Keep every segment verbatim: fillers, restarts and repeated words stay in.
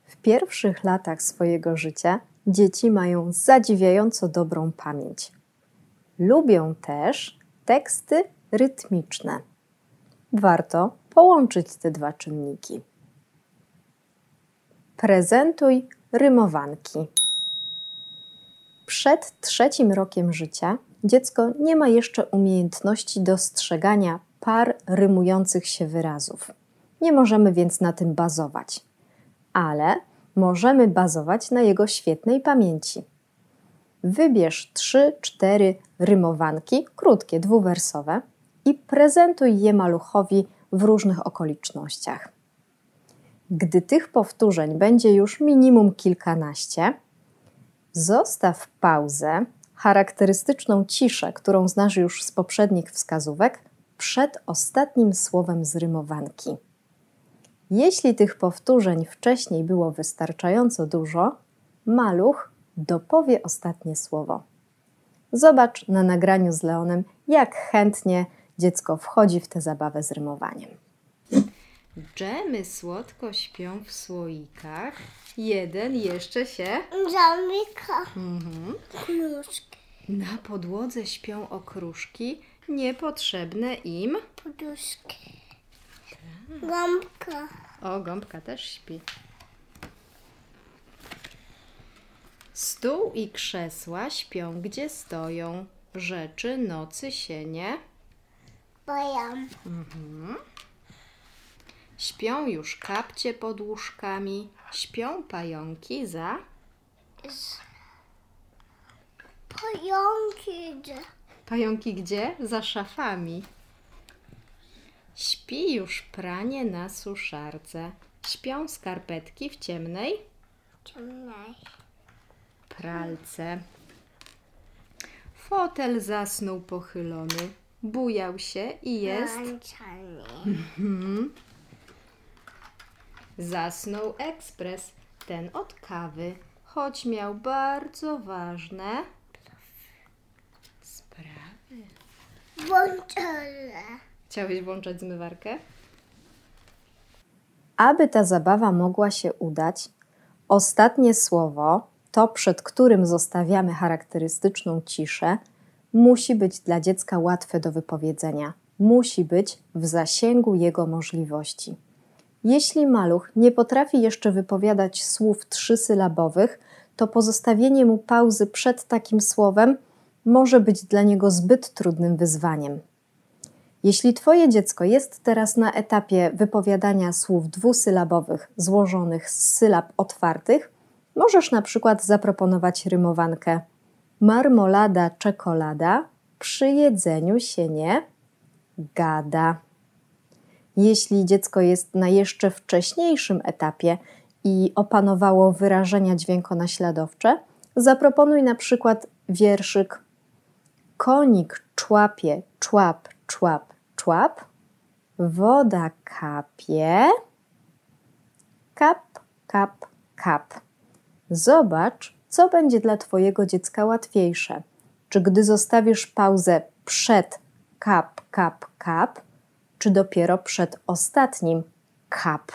W pierwszych latach swojego życia dzieci mają zadziwiająco dobrą pamięć. Lubią też teksty rytmiczne. Warto połączyć te dwa czynniki. Prezentuj rymowanki. Przed trzecim rokiem życia dziecko nie ma jeszcze umiejętności dostrzegania par rymujących się wyrazów. Nie możemy więc na tym bazować, ale możemy bazować na jego świetnej pamięci. Wybierz trzy, cztery rymowanki, krótkie, dwuwersowe i prezentuj je maluchowi w różnych okolicznościach. Gdy tych powtórzeń będzie już minimum kilkanaście, zostaw pauzę, charakterystyczną ciszę, którą znasz już z poprzednich wskazówek, przed ostatnim słowem z rymowanki. Jeśli tych powtórzeń wcześniej było wystarczająco dużo, maluch dopowie ostatnie słowo. Zobacz na nagraniu z Leonem, jak chętnie dziecko wchodzi w tę zabawę z rymowaniem. Dżemy słodko śpią w słoikach. Jeden jeszcze się Zamyka. Mhm. Kluczki. Na podłodze śpią okruszki, niepotrzebne im. Poduszki. Gąbka. O, gąbka też śpi. Stół i krzesła śpią, gdzie stoją. Rzeczy nocy się nie. Bojam. Mhm. Śpią już kapcie pod łóżkami. Śpią pająki za. Pająki. Pająki gdzie? Za szafami. Śpi już pranie na suszarce. Śpią skarpetki w ciemnej Ciemnej. pralce. Fotel zasnął pochylony. Bujał się i jest. Włączony. Mhm. Zasnął ekspres, ten od kawy, choć miał bardzo ważne sprawy. Włączone. Chciałeś włączać zmywarkę? Aby ta zabawa mogła się udać, ostatnie słowo, to przed którym zostawiamy charakterystyczną ciszę, musi być dla dziecka łatwe do wypowiedzenia. Musi być w zasięgu jego możliwości. Jeśli maluch nie potrafi jeszcze wypowiadać słów trzysylabowych, to pozostawienie mu pauzy przed takim słowem może być dla niego zbyt trudnym wyzwaniem. Jeśli Twoje dziecko jest teraz na etapie wypowiadania słów dwusylabowych złożonych z sylab otwartych, możesz na przykład zaproponować rymowankę: marmolada, czekolada, przy jedzeniu się nie gada. Jeśli dziecko jest na jeszcze wcześniejszym etapie i opanowało wyrażenia dźwiękonaśladowcze, zaproponuj na przykład wierszyk: konik człapie, człap, człap, człap, woda kapie, kap, kap, kap. Zobacz, co będzie dla Twojego dziecka łatwiejsze. Czy gdy zostawisz pauzę przed kap, kap, kap, czy dopiero przed ostatnim kap.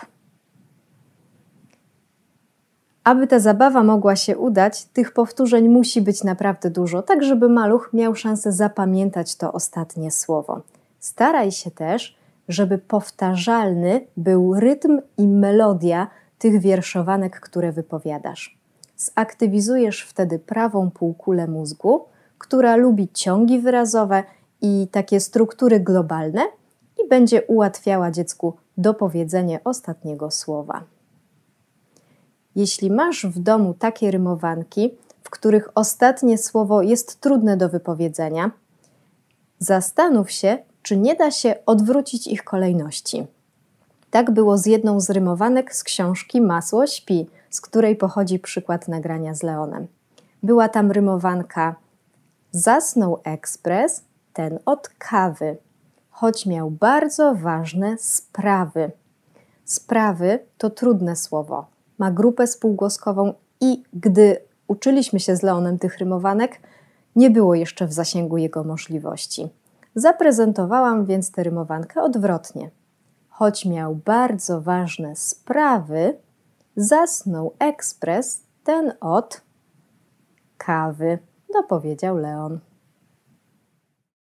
Aby ta zabawa mogła się udać, tych powtórzeń musi być naprawdę dużo, tak żeby maluch miał szansę zapamiętać to ostatnie słowo. Staraj się też, żeby powtarzalny był rytm i melodia tych wierszowanek, które wypowiadasz. Zaktywizujesz wtedy prawą półkulę mózgu, która lubi ciągi wyrazowe i takie struktury globalne, i będzie ułatwiała dziecku dopowiedzenie ostatniego słowa. Jeśli masz w domu takie rymowanki, w których ostatnie słowo jest trudne do wypowiedzenia, zastanów się, czy nie da się odwrócić ich kolejności. Tak było z jedną z rymowanek z książki Masło śpi, z której pochodzi przykład nagrania z Leonem. Była tam rymowanka: zasnął ekspres, ten od kawy, choć miał bardzo ważne sprawy. Sprawy to trudne słowo. Ma grupę spółgłoskową i gdy uczyliśmy się z Leonem tych rymowanek, nie było jeszcze w zasięgu jego możliwości. Zaprezentowałam więc tę rymowankę odwrotnie. Choć miał bardzo ważne sprawy, Zasnął ekspres ten od kawy, dopowiedział Leon.